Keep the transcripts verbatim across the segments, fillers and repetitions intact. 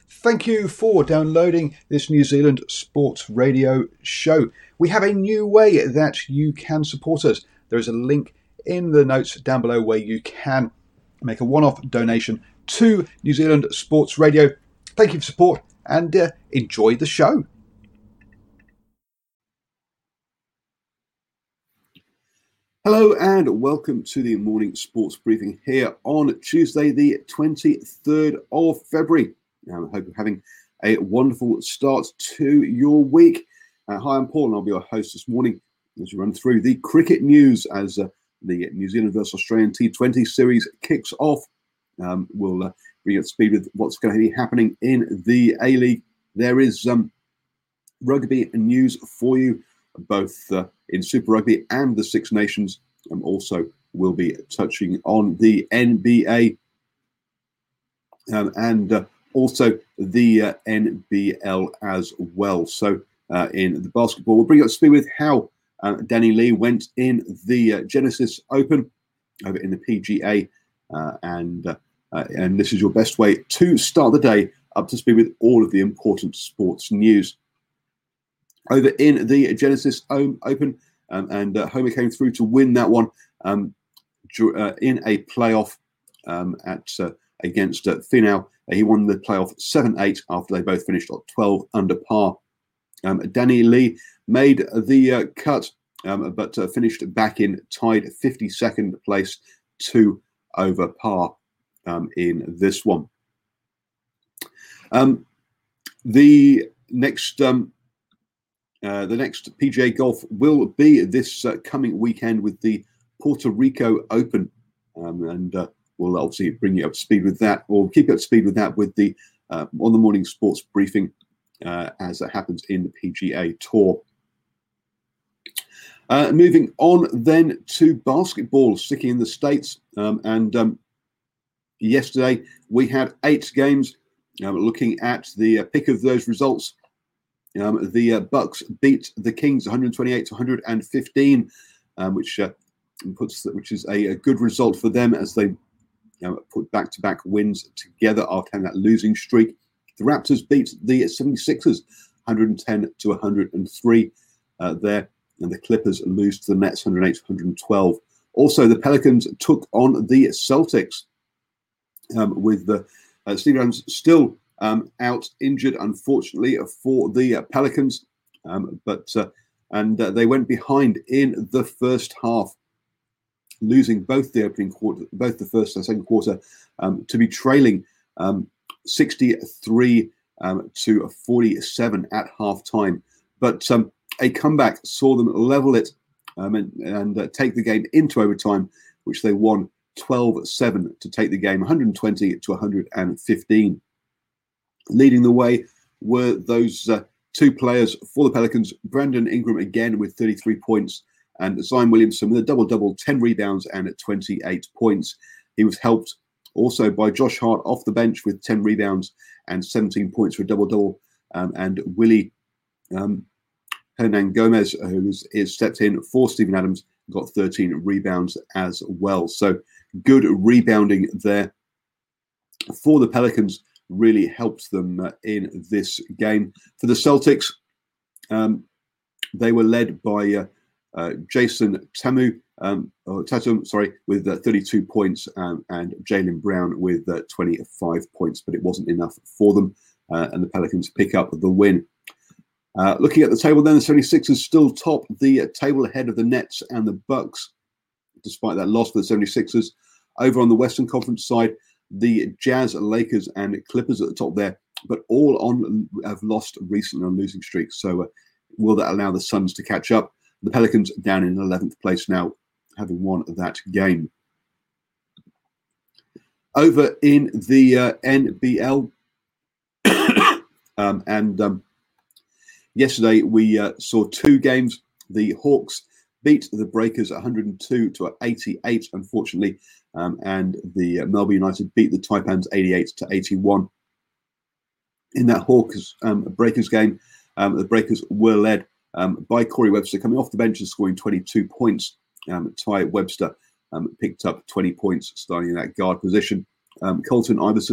Thank you for downloading this New Zealand Sports Radio show. We have a new way that you can support us. There is a link in the notes down below where you can make a one-off donation to New Zealand Sports Radio. Thank you for support and uh, enjoy the show. Hello and welcome to the morning sports briefing here on Tuesday, the twenty-third of February. I hope you're having a wonderful start to your week. Uh, hi, I'm Paul and I'll be your host this morning as we run through the cricket news as uh, the New Zealand versus Australian T twenty series kicks off. Um, we'll uh, bring you up to speed with what's going to be happening in the A-League. There is um, rugby news for you, both uh, in Super Rugby and the Six Nations. Um, also, we'll be touching on the N B A um, and uh, also the uh, N B L as well. So uh, in the basketball, we'll bring you up to speed with how uh, Danny Lee went in the uh, Genesis Open over in the P G A. Uh, and uh, uh, and this is your best way to start the day up to speed with all of the important sports news. Over in the Genesis Open, um, and uh, Homer came through to win that one um, uh, in a playoff um, at uh, against uh, Finau. Uh, he won the playoff seven eight after they both finished at twelve under par. Um, Danny Lee made the uh, cut, um, but uh, finished back in tied fifty-second place, two over par um, in this one. Um, the next um, uh, the next P G A Golf will be this uh, coming weekend with the Puerto Rico Open, um, and uh, we'll obviously bring you up to speed with that, or keep you up to speed with that with the uh, on the morning sports briefing uh, as it happens in the P G A Tour. Uh, moving on then to basketball, sticking in the States. Um, and um, yesterday we had eight games. Um, looking at the uh, pick of those results, um, the uh, Bucks beat the Kings one twenty-eight to one fifteen, um, which uh, puts which is a, a good result for them as they You know, put back-to-back wins together after having that losing streak. The Raptors beat the seventy-sixers one ten to one three uh, there, and the Clippers lose to the Nets one oh eight to one twelve. Also, the Pelicans took on the Celtics um, with the uh, Steve Adams still um, out injured, unfortunately, for the uh, Pelicans, um, but uh, and uh, they went behind in the first half, losing both the opening quarter, both the first and second quarter, um, to be trailing um, sixty-three um, to forty-seven at half time. But um, a comeback saw them level it um, and, and uh, take the game into overtime, which they won twelve seven to take the game one twenty to one fifteen. Leading the way were those uh, two players for the Pelicans, Brandon Ingram again with thirty-three points, and Zion Williamson with a double-double, ten rebounds and twenty-eight points. He was helped also by Josh Hart off the bench with ten rebounds and seventeen points for a double-double. Um, and Willie um, Hernan Gomez, who is, is stepped in for Steven Adams, got thirteen rebounds as well. So good rebounding there for the Pelicans, really helped them uh, in this game. For the Celtics, um, they were led by uh, Uh, Jason Tamu, um, or Tatum, sorry, with uh, thirty-two points, um, and Jaylen Brown with uh, twenty-five points, but it wasn't enough for them, uh, and the Pelicans pick up the win. Uh, looking at the table then, the seventy-sixers still top the uh, table ahead of the Nets and the Bucks, despite that loss for the seventy-sixers. Over on the Western Conference side, the Jazz, Lakers, and Clippers at the top there, but all on have lost recently on losing streaks. So uh, will that allow the Suns to catch up? The Pelicans down in eleventh place now, having won that game. Over in the uh, N B L, um, and um, yesterday we uh, saw two games. The Hawks beat the Breakers one oh two to eighty-eight, unfortunately, um, and the uh, Melbourne United beat the Taipans eighty-eight to eighty-one. In that Hawks um, Breakers game, um, the Breakers were led um, by Corey Webster coming off the bench and scoring twenty-two points. Um, Ty Webster um, picked up twenty points starting in that guard position. Um, Colton Iverson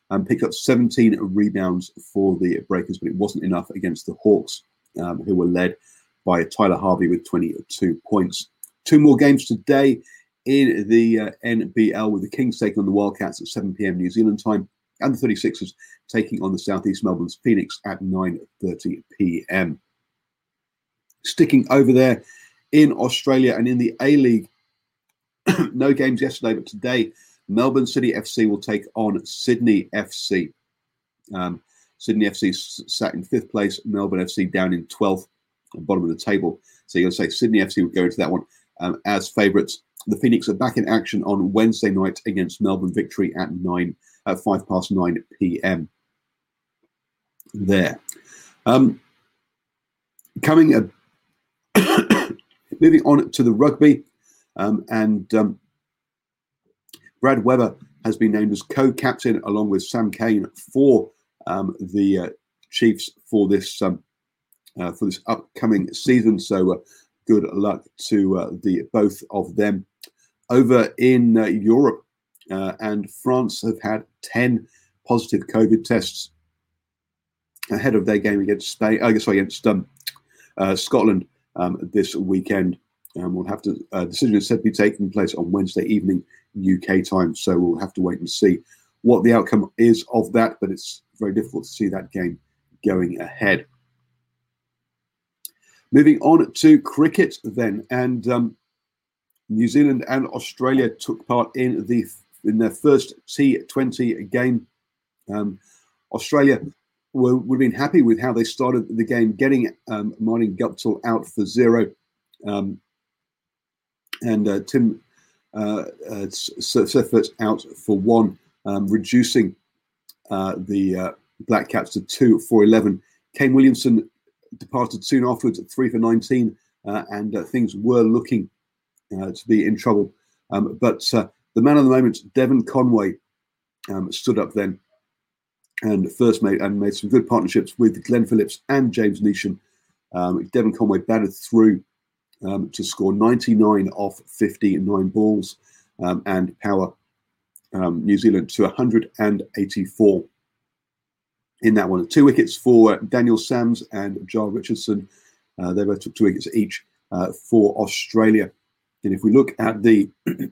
um, picked up seventeen rebounds for the Breakers, but it wasn't enough against the Hawks, um, who were led by Tyler Harvey with twenty-two points. Two more games today in the uh, N B L, with the Kings taking on the Wildcats at seven p.m. New Zealand time, and the thirty-sixers taking on the Southeast Melbourne's Phoenix at nine thirty p.m. Sticking over there in Australia and in the A-League, no games yesterday, but today Melbourne City F C will take on Sydney F C. Um, Sydney F C sat in fifth place, Melbourne F C down in twelfth, bottom of the table. So you're going to say Sydney F C would go into that one um, as favourites. The Phoenix are back in action on Wednesday night against Melbourne Victory at nine, at five past nine p.m. There. Um, coming, uh, moving on to the rugby, um, and um, Brad Weber has been named as co-captain along with Sam Cane for um, the uh, Chiefs for this um, uh, for this upcoming season. So uh, good luck to uh, the both of them. Over in uh, Europe uh, and France have had ten positive COVID tests ahead of their game against Spain. I guess against um, uh, Scotland um, this weekend. Um, we'll have to. Uh, decision is said to be taking place on Wednesday evening U K time, so we'll have to wait and see what the outcome is of that. But it's very difficult to see that game going ahead. Moving on to cricket then, and. Um, New Zealand and Australia took part in the in their first T twenty game. Um, Australia were, would have been happy with how they started the game, getting um, Martin Guptill out for zero, um, and uh, Tim uh, uh, Seifert out for one, um, reducing uh, the uh, Black Caps to two for eleven. Kane Williamson departed soon afterwards at three for nineteen, uh, and uh, things were looking Uh, to be in trouble. Um, but uh, the man of the moment, Devon Conway, um, stood up then and first made and made some good partnerships with Glenn Phillips and James Neesham. Um, Devon Conway batted through um, to score ninety-nine off fifty-nine balls um, and power um, New Zealand to one hundred eighty-four in that one. Two wickets for uh, Daniel Sams and Giles Richardson. Uh, they both took two wickets each uh, for Australia. And if we look at the uh,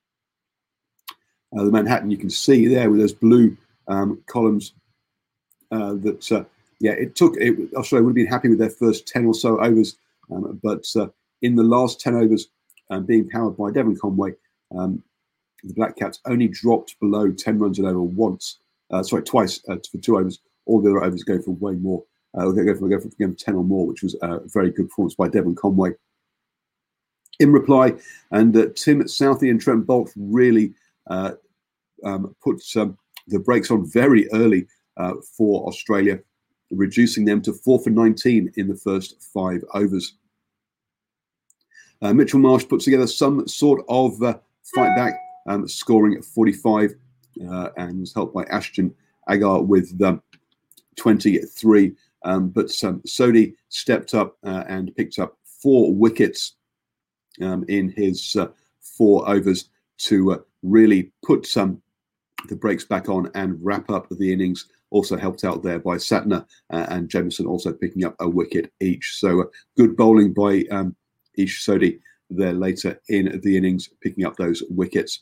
the Manhattan, you can see there with those blue um, columns uh, that uh, yeah, it took it, Australia would have been happy with their first ten or so overs, um, but uh, in the last ten overs, um, being powered by Devon Conway, um, the Black Caps only dropped below ten runs an over once. Uh, sorry, twice uh, for two overs. All the other overs go for way more. Uh, they go for go for ten or more, which was a very good performance by Devon Conway. In reply, and uh, Tim Southey and Trent Boult really uh, um, put um, the brakes on very early uh, for Australia, reducing them to four for nineteen in the first five overs. Uh, Mitchell Marsh put together some sort of uh, fight back, um, scoring forty-five, uh, and was helped by Ashton Agar with um, twenty-three. Um, but um, Sodhi stepped up uh, and picked up four wickets Um, in his uh, four overs to uh, really put some um, the brakes back on and wrap up the innings. Also helped out there by Satner uh, and Jameson also picking up a wicket each. So uh, good bowling by um, Ish Sodhi there later in the innings, picking up those wickets.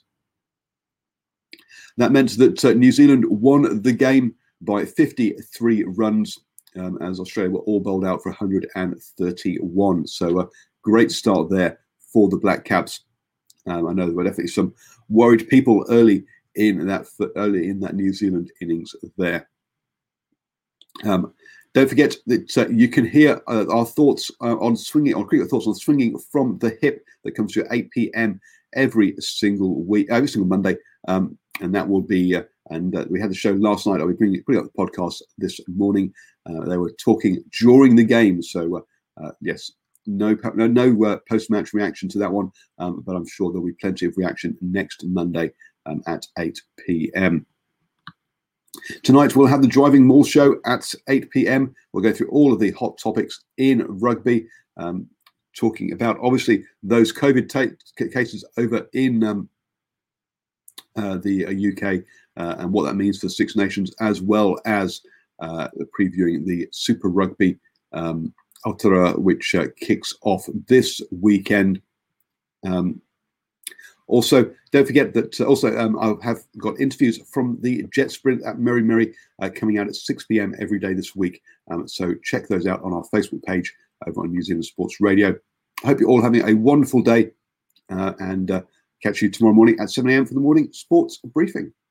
That meant that uh, New Zealand won the game by fifty-three runs um, as Australia were all bowled out for one hundred thirty-one. So a uh, great start there for the Black Caps. Um, I know there were definitely some worried people early in that early in that New Zealand innings there. Um, don't forget that uh, you can hear uh, our thoughts uh, on swinging, on cricket thoughts on swinging from the hip that comes to at eight p.m. every single week, every single Monday, um, and that will be. Uh, and uh, we had the show last night. I'll be bringing putting up the podcast this morning. Uh, they were talking during the game, so uh, uh, yes. No, no, no uh, post-match reaction to that one, um, but I'm sure there'll be plenty of reaction next Monday um, at eight p.m. Tonight we'll have the Driving Maul show at eight p.m. We'll go through all of the hot topics in rugby, um, talking about obviously those COVID cases over in um, uh, the uh, U K uh, and what that means for the Six Nations, as well as uh, previewing the Super Rugby um, Aotearoa, which uh, kicks off this weekend. Um, Also, don't forget that uh, also um, I have got interviews from the Jet Sprint at Merry Merry uh, coming out at six p.m. every day this week. Um, so check those out on our Facebook page over on New Zealand Sports Radio. I hope you're all having a wonderful day uh, and uh, catch you tomorrow morning at seven a.m. for the morning sports briefing.